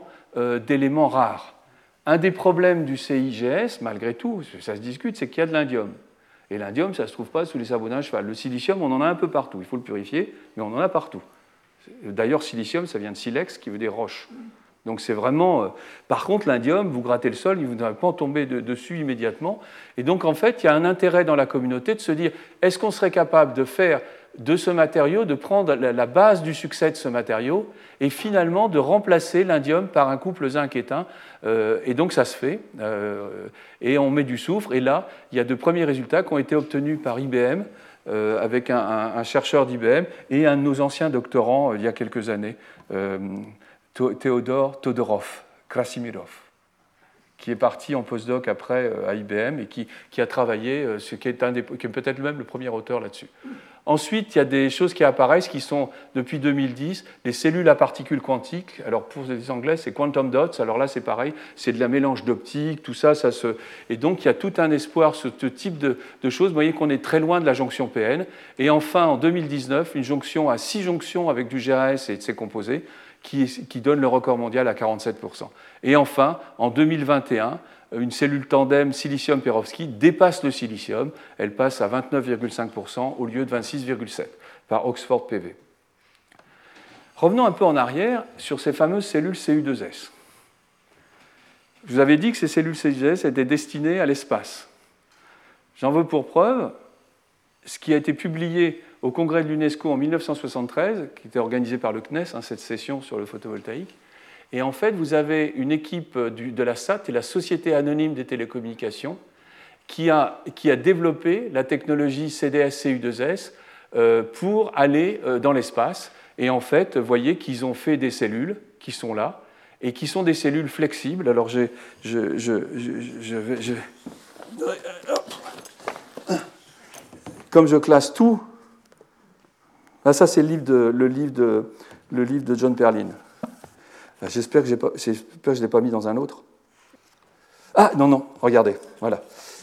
rares. Un des problèmes du CIGS, malgré tout, ça se discute, c'est qu'il y a de l'indium. Et l'indium, ça ne se trouve pas sous les sabots d'un cheval. Le silicium, on en a un peu partout. Il faut le purifier, mais on en a partout. D'ailleurs, silicium, ça vient de silex, qui veut dire roche. Donc c'est vraiment... Par contre, l'indium, vous grattez le sol, il ne va pas tomber dessus immédiatement. Et donc, en fait, il y a un intérêt dans la communauté de se dire, est-ce qu'on serait capable de faire de ce matériau, de prendre la base du succès de ce matériau, et finalement de remplacer l'indium par un couple zinc-étain. Et donc ça se fait. Et on met du soufre. Et là, il y a de premiers résultats qui ont été obtenus par IBM, avec un chercheur d'IBM, et un de nos anciens doctorants, il y a quelques années, Théodore Todorov, Krasimirov, qui est parti en postdoc après à IBM et qui a travaillé, qui est peut-être même le premier auteur là-dessus. Ensuite, il y a des choses qui apparaissent qui sont, depuis 2010, des cellules à particules quantiques. Alors, pour les Anglais, c'est quantum dots. Alors là, c'est pareil, c'est de la mélange d'optique, tout ça, Et donc, il y a tout un espoir, ce type de choses. Vous voyez qu'on est très loin de la jonction PN. Et enfin, en 2019, une jonction à 6 jonctions avec du GAS et de ses composés, qui donne le record mondial à 47%. Et enfin, en 2021, une cellule tandem silicium-perovskite dépasse le silicium, elle passe à 29,5% au lieu de 26,7% par Oxford PV. Revenons un peu en arrière sur ces fameuses cellules CU2S. Je vous avais dit que ces cellules CU2S étaient destinées à l'espace. J'en veux pour preuve ce qui a été publié au congrès de l'UNESCO en 1973, qui était organisé par le CNES, cette session sur le photovoltaïque. Et en fait, vous avez une équipe de la SAT et la Société anonyme des télécommunications qui a développé la technologie CDS-CU2S pour aller dans l'espace. Et en fait, vous voyez qu'ils ont fait des cellules qui sont là et qui sont des cellules flexibles. Alors, comme je classe tout, là, ça c'est le livre de John Perlin. J'espère que je ne l'ai pas mis dans un autre. Ah, non, regardez, voilà.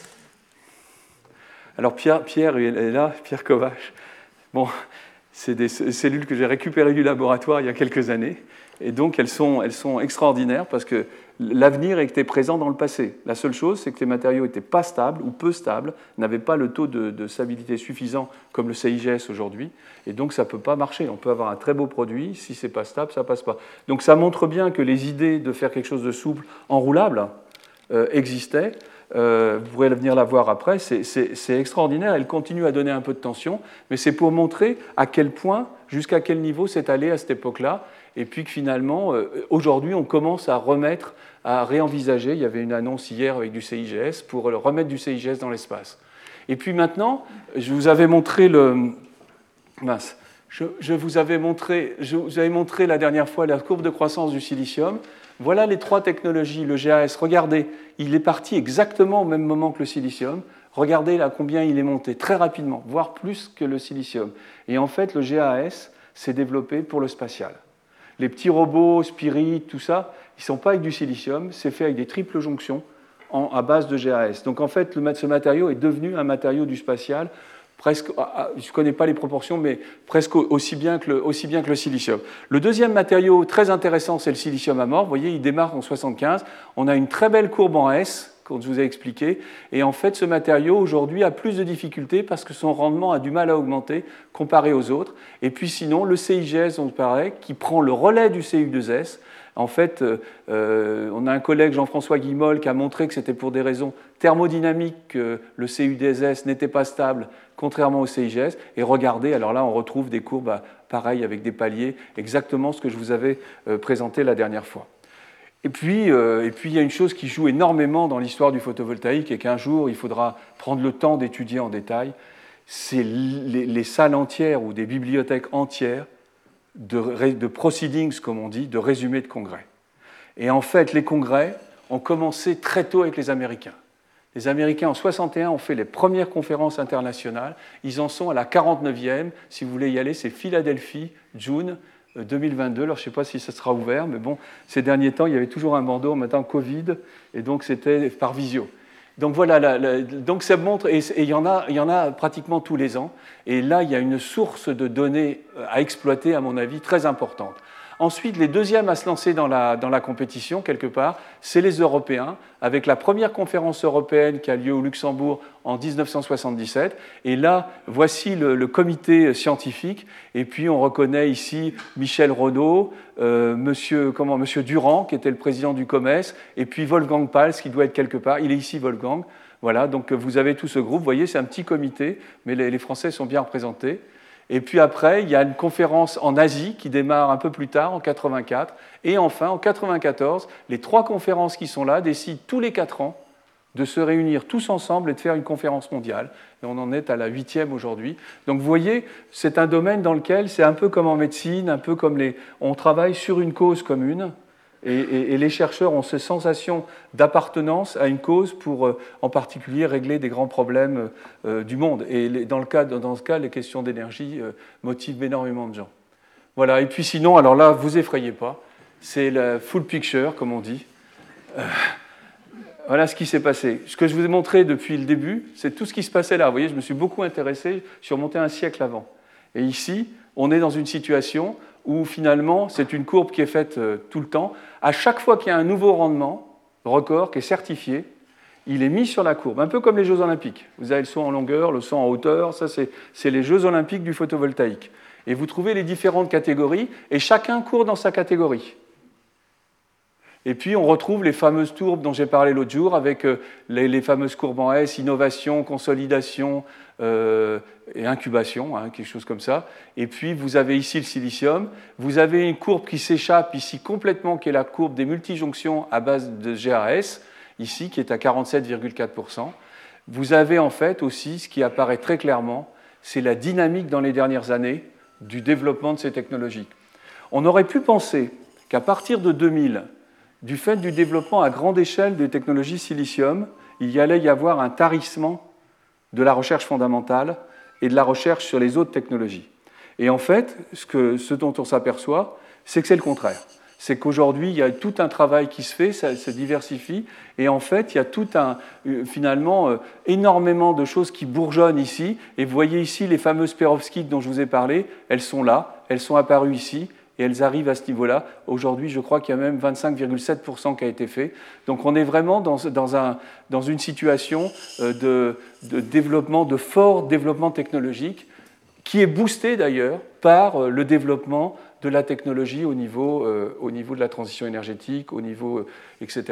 Alors Pierre est là, Pierre Kovacs. Bon, c'est des cellules que j'ai récupérées du laboratoire il y a quelques années. Et donc elles sont extraordinaires parce que l'avenir était présent dans le passé. La seule chose, c'est que les matériaux n'étaient pas stables ou peu stables, n'avaient pas le taux de stabilité suffisant comme le CIGS aujourd'hui, et donc ça ne peut pas marcher. On peut avoir un très beau produit, si ce n'est pas stable, ça ne passe pas. Donc ça montre bien que les idées de faire quelque chose de souple, enroulable, existaient. Vous pourrez venir la voir après, c'est extraordinaire, elle continue à donner un peu de tension, mais c'est pour montrer à quel point, jusqu'à quel niveau c'est allé à cette époque-là, et puis que finalement, aujourd'hui, on commence à réenvisager, il y avait une annonce hier avec du CIGS, pour remettre du CIGS dans l'espace. Et puis maintenant, je vous avais montré je vous avais montré la dernière fois la courbe de croissance du silicium. Voilà les trois technologies. Le GAS, regardez, il est parti exactement au même moment que le silicium. Regardez là combien il est monté, très rapidement, voire plus que le silicium. Et en fait, le GAS s'est développé pour le spatial. Les petits robots, Spirit, tout ça, ils ne sont pas avec du silicium, c'est fait avec des triples jonctions à base de GAS. Donc en fait, ce matériau est devenu un matériau du spatial, presque, je ne connais pas les proportions, mais presque aussi bien que le silicium. Le deuxième matériau très intéressant, c'est le silicium amorphe. Vous voyez, il démarre en 1975. On a une très belle courbe en S, comme je vous ai expliqué. Et en fait, ce matériau, aujourd'hui, a plus de difficultés parce que son rendement a du mal à augmenter comparé aux autres. Et puis sinon, le CIGS, on paraît, qui prend le relais du CU2S. En fait, on a un collègue, Jean-François Guimol, qui a montré que c'était pour des raisons thermodynamiques que le CU2S n'était pas stable, contrairement au CIGS. Et regardez, alors là, on retrouve des courbes pareilles avec des paliers, exactement ce que je vous avais présenté la dernière fois. Et puis, il y a une chose qui joue énormément dans l'histoire du photovoltaïque et qu'un jour, il faudra prendre le temps d'étudier en détail, c'est les salles entières ou des bibliothèques entières de proceedings, comme on dit, de résumés de congrès. Et en fait, les congrès ont commencé très tôt avec les Américains. Les Américains, en 1961, ont fait les premières conférences internationales. Ils en sont à la 49e. Si vous voulez y aller, c'est Philadelphie, June 2022. Alors, je ne sais pas si ça sera ouvert, mais bon, ces derniers temps, il y avait toujours un bandeau en mettant Covid, et donc c'était par visio. Donc voilà, donc ça montre, et il y en a pratiquement tous les ans, et là, il y a une source de données à exploiter, à mon avis, très importante. Ensuite, les deuxièmes à se lancer dans la compétition, quelque part, c'est les Européens, avec la première conférence européenne qui a lieu au Luxembourg en 1977. Et là, voici le comité scientifique. Et puis, on reconnaît ici Michel Renaud, Monsieur Durand, qui était le président du COMES, et puis Wolfgang Pals, qui doit être quelque part. Il est ici, Wolfgang. Voilà, donc vous avez tout ce groupe. Vous voyez, c'est un petit comité, mais les Français sont bien représentés. Et puis après, il y a une conférence en Asie qui démarre un peu plus tard, en 84. Et enfin, en 94, les trois conférences qui sont là décident tous les 4 ans de se réunir tous ensemble et de faire une conférence mondiale. Et on en est à la 8e aujourd'hui. Donc vous voyez, c'est un domaine dans lequel c'est un peu comme en médecine, un peu comme on travaille sur une cause commune. Et les chercheurs ont cette sensation d'appartenance à une cause pour, en particulier, régler des grands problèmes du monde. Et dans ce cas, les questions d'énergie motivent énormément de gens. Voilà, et puis sinon, alors là, vous effrayez pas, c'est la full picture, comme on dit. Voilà ce qui s'est passé. Ce que je vous ai montré depuis le début, c'est tout ce qui se passait là. Vous voyez, je me suis beaucoup intéressé, je suis remonté un siècle avant. Et ici, on est dans une situation où finalement, c'est une courbe qui est faite tout le temps. À chaque fois qu'il y a un nouveau rendement, record, qui est certifié, il est mis sur la courbe, un peu comme les Jeux Olympiques. Vous avez le saut en longueur, le saut en hauteur, ça c'est les Jeux Olympiques du photovoltaïque. Et vous trouvez les différentes catégories, et chacun court dans sa catégorie. Et puis on retrouve les fameuses courbes dont j'ai parlé l'autre jour, avec les fameuses courbes en S, innovation, consolidation et incubation, quelque chose comme ça. Et puis vous avez ici le silicium. Vous avez une courbe qui s'échappe ici complètement, qui est la courbe des multijonctions à base de GAS, ici, qui est à 47,4%. Vous avez en fait aussi, ce qui apparaît très clairement, c'est la dynamique dans les dernières années du développement de ces technologies. On aurait pu penser qu'à partir de 2000, du fait du développement à grande échelle des technologies silicium, il y allait y avoir un tarissement de la recherche fondamentale et de la recherche sur les autres technologies. Et en fait, ce dont on s'aperçoit, c'est que c'est le contraire. C'est qu'aujourd'hui, il y a tout un travail qui se fait, ça se diversifie, et en fait, il y a finalement énormément de choses qui bourgeonnent ici. Et vous voyez ici les fameuses perovskites dont je vous ai parlé, elles sont là, elles sont apparues ici, et elles arrivent à ce niveau-là. Aujourd'hui, je crois qu'il y a même 25,7% qui a été fait. Donc on est vraiment dans une situation de développement, de fort développement technologique, qui est boosté d'ailleurs par le développement de la technologie au niveau de la transition énergétique, au niveau, etc.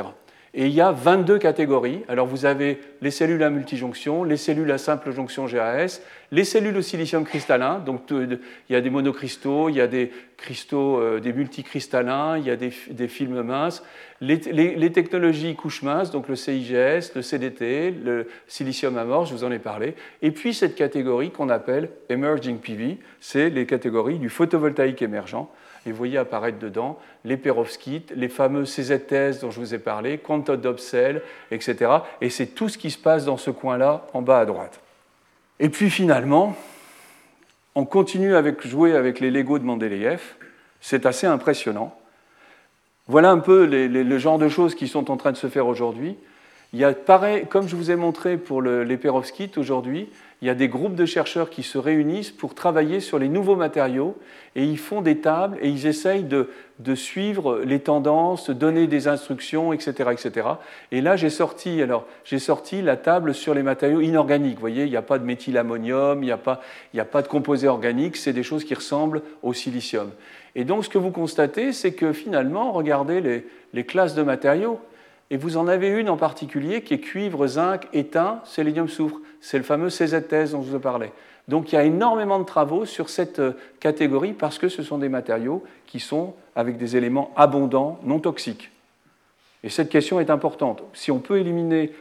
Et il y a 22 catégories. Alors vous avez les cellules à multijonction, les cellules à simple jonction GAS, les cellules au silicium cristallin, donc il y a des monocristaux, il y a des cristaux, des multicristallins, il y a des films minces, les technologies couches minces, donc le CIGS, le CDT, le silicium amorce, je vous en ai parlé, et puis cette catégorie qu'on appelle Emerging PV, c'est les catégories du photovoltaïque émergent. Et vous voyez apparaître dedans les perovskites, les fameux CZTS dont je vous ai parlé, quantum dot cell, etc. Et c'est tout ce qui se passe dans ce coin-là, en bas à droite. Et puis finalement, on continue à jouer avec les Lego de Mendeleïev. C'est assez impressionnant. Voilà un peu le genre de choses qui sont en train de se faire aujourd'hui. Il y a pareil, comme je vous ai montré pour les perovskites aujourd'hui, il y a des groupes de chercheurs qui se réunissent pour travailler sur les nouveaux matériaux et ils font des tables et ils essayent de suivre les tendances, donner des instructions, etc. etc. Et là, j'ai sorti la table sur les matériaux inorganiques. Vous voyez, il n'y a pas de méthylammonium, il n'y a pas de composés organiques, c'est des choses qui ressemblent au silicium. Et donc, ce que vous constatez, c'est que finalement, regardez les classes de matériaux. Et vous en avez une en particulier qui est cuivre, zinc, étain, sélénium, soufre. C'est le fameux CZTS dont je vous parlais. Donc il y a énormément de travaux sur cette catégorie parce que ce sont des matériaux qui sont avec des éléments abondants, non toxiques. Et cette question est importante. Si on peut éliminer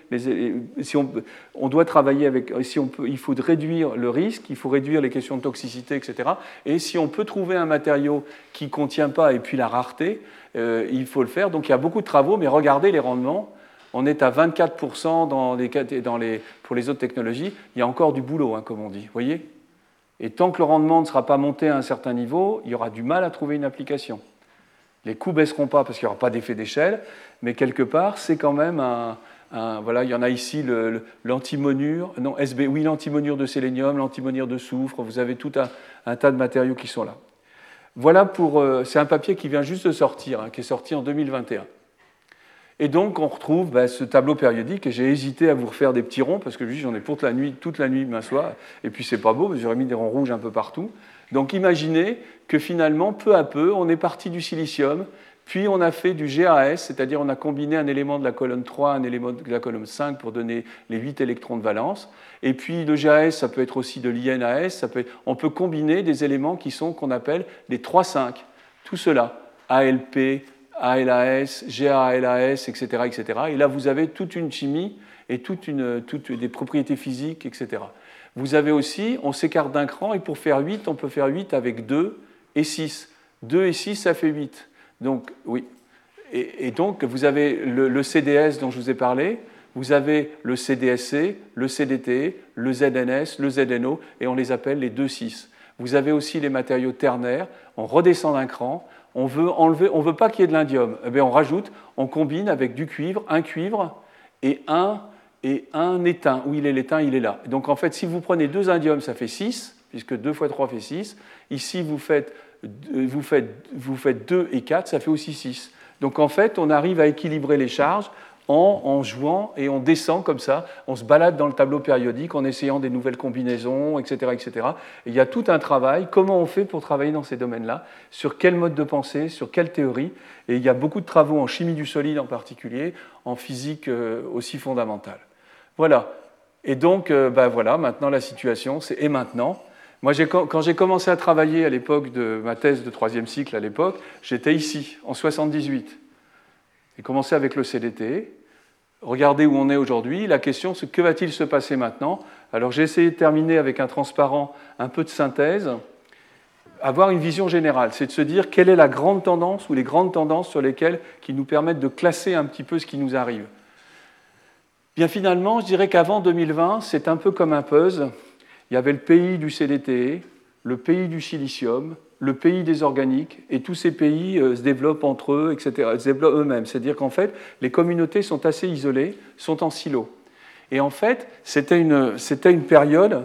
on doit travailler avec, il faut réduire le risque, il faut réduire les questions de toxicité, etc. Et si on peut trouver un matériau qui ne contient pas, et puis la rareté, il faut le faire. Donc il y a beaucoup de travaux, mais regardez les rendements. On est à 24% pour les autres technologies. Il y a encore du boulot, hein, comme on dit. Voyez ? Et tant que le rendement ne sera pas monté à un certain niveau, il y aura du mal à trouver une application. Les coûts ne baisseront pas parce qu'il n'y aura pas d'effet d'échelle, mais quelque part, c'est quand même voilà, il y en a ici l'antimonure, l'antimonure de sélénium, l'antimonure de soufre. Vous avez tout un tas de matériaux qui sont là. Voilà c'est un papier qui vient juste de sortir, hein, qui est sorti en 2021. Et donc, on retrouve ce tableau périodique, et j'ai hésité à vous refaire des petits ronds, parce que j'en ai pour toute la nuit m'asseoir, et puis c'est pas beau, parce que j'aurais mis des ronds rouges un peu partout. Donc, imaginez que finalement, peu à peu, on est parti du silicium, puis on a fait du GAS, c'est-à-dire on a combiné un élément de la colonne 3, un élément de la colonne 5 pour donner les 8 électrons de valence. Et puis le GAS, ça peut être aussi de l'INAS, on peut combiner des éléments qu'on appelle les 3-5. Tout cela, ALP, ALAS, GALAS, etc., etc. Et là, vous avez toute une chimie et toutes des propriétés physiques, etc. Vous avez aussi, on s'écarte d'un cran, et pour faire 8, on peut faire 8 avec 2 et 6. 2 et 6, ça fait 8. Donc, oui. Et donc, vous avez le CDS dont je vous ai parlé, vous avez le CDSC, le CDT, le ZNS, le ZNO, et on les appelle les 2,6. Vous avez aussi les matériaux ternaires, on redescend d'un cran, on veut pas qu'il y ait de l'indium, eh bien, on rajoute, on combine avec du cuivre et un étain. Où il est l'étain, il est là. Donc en fait, si vous prenez 2 indiums, ça fait 6, puisque 2 fois 3 fait 6. Ici, vous faites 2 et 4, ça fait aussi 6. Donc en fait, on arrive à équilibrer les charges en jouant et on descend comme ça, on se balade dans le tableau périodique en essayant des nouvelles combinaisons, etc. etc. Et il y a tout un travail, comment on fait pour travailler dans ces domaines-là, sur quel mode de pensée, sur quelle théorie, et il y a beaucoup de travaux en chimie du solide en particulier, en physique aussi fondamentale. Voilà. Et donc, voilà, maintenant la situation, c'est et maintenant. Moi, quand j'ai commencé à travailler à l'époque de ma thèse de 3e cycle, à l'époque, j'étais ici, en 78. J'ai commencé avec le CDT. Regardez où on est aujourd'hui. La question, c'est que va-t-il se passer maintenant? Alors, j'ai essayé de terminer avec un transparent, un peu de synthèse. Avoir une vision générale, c'est de se dire quelle est la grande tendance ou les grandes tendances sur lesquelles qui nous permettent de classer un petit peu ce qui nous arrive. Bien finalement, je dirais qu'avant 2020, c'est un peu comme un puzzle. Il y avait le pays du CDT, le pays du silicium, le pays des organiques, et tous ces pays se développent entre eux, etc., se développent eux-mêmes. C'est-à-dire qu'en fait, les communautés sont assez isolées, sont en silos. Et en fait, c'était une période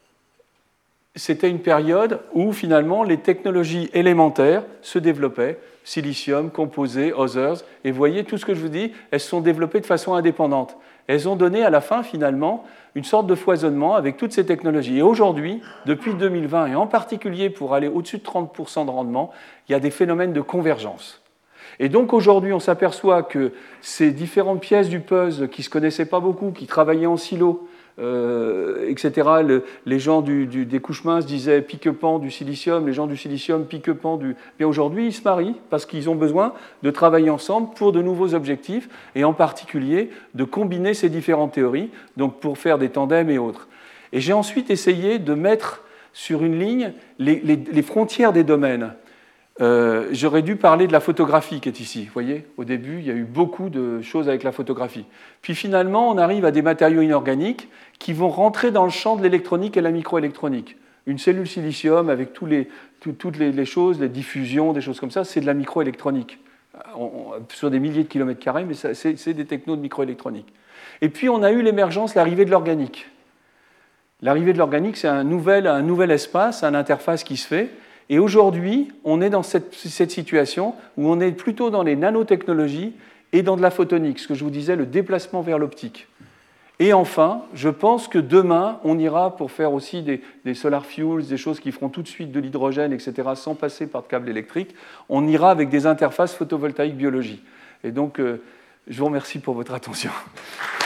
où finalement les technologies élémentaires se développaient, silicium, composés, others, et vous voyez, tout ce que je vous dis, elles se sont développées de façon indépendante. Elles ont donné à la fin, finalement, une sorte de foisonnement avec toutes ces technologies. Et aujourd'hui, depuis 2020, et en particulier pour aller au-dessus de 30% de rendement, il y a des phénomènes de convergence. Et donc aujourd'hui, on s'aperçoit que ces différentes pièces du puzzle qui ne se connaissaient pas beaucoup, qui travaillaient en silo, etc. Les gens des couches minces disaient pique-pan du silicium, les gens du silicium pique-pan du... Bien aujourd'hui, ils se marient parce qu'ils ont besoin de travailler ensemble pour de nouveaux objectifs et en particulier de combiner ces différentes théories, donc pour faire des tandems et autres. Et j'ai ensuite essayé de mettre sur une ligne les frontières des domaines. J'aurais dû parler de la photographie qui est ici. Vous voyez, au début, il y a eu beaucoup de choses avec la photographie. Puis finalement, on arrive à des matériaux inorganiques qui vont rentrer dans le champ de l'électronique et la microélectronique. Une cellule silicium avec toutes les choses, les diffusions, des choses comme ça, c'est de la microélectronique. Sur des milliers de kilomètres carrés, mais c'est des technos de microélectronique. Et puis on a eu l'émergence, l'arrivée de l'organique. L'arrivée de l'organique, c'est un nouvel espace, une interface qui se fait. Et aujourd'hui, on est dans cette situation où on est plutôt dans les nanotechnologies et dans de la photonique, ce que je vous disais, le déplacement vers l'optique. Et enfin, je pense que demain, on ira pour faire aussi des solar fuels, des choses qui feront tout de suite de l'hydrogène, etc., sans passer par de câbles électriques. On ira avec des interfaces photovoltaïques biologie. Et donc, je vous remercie pour votre attention.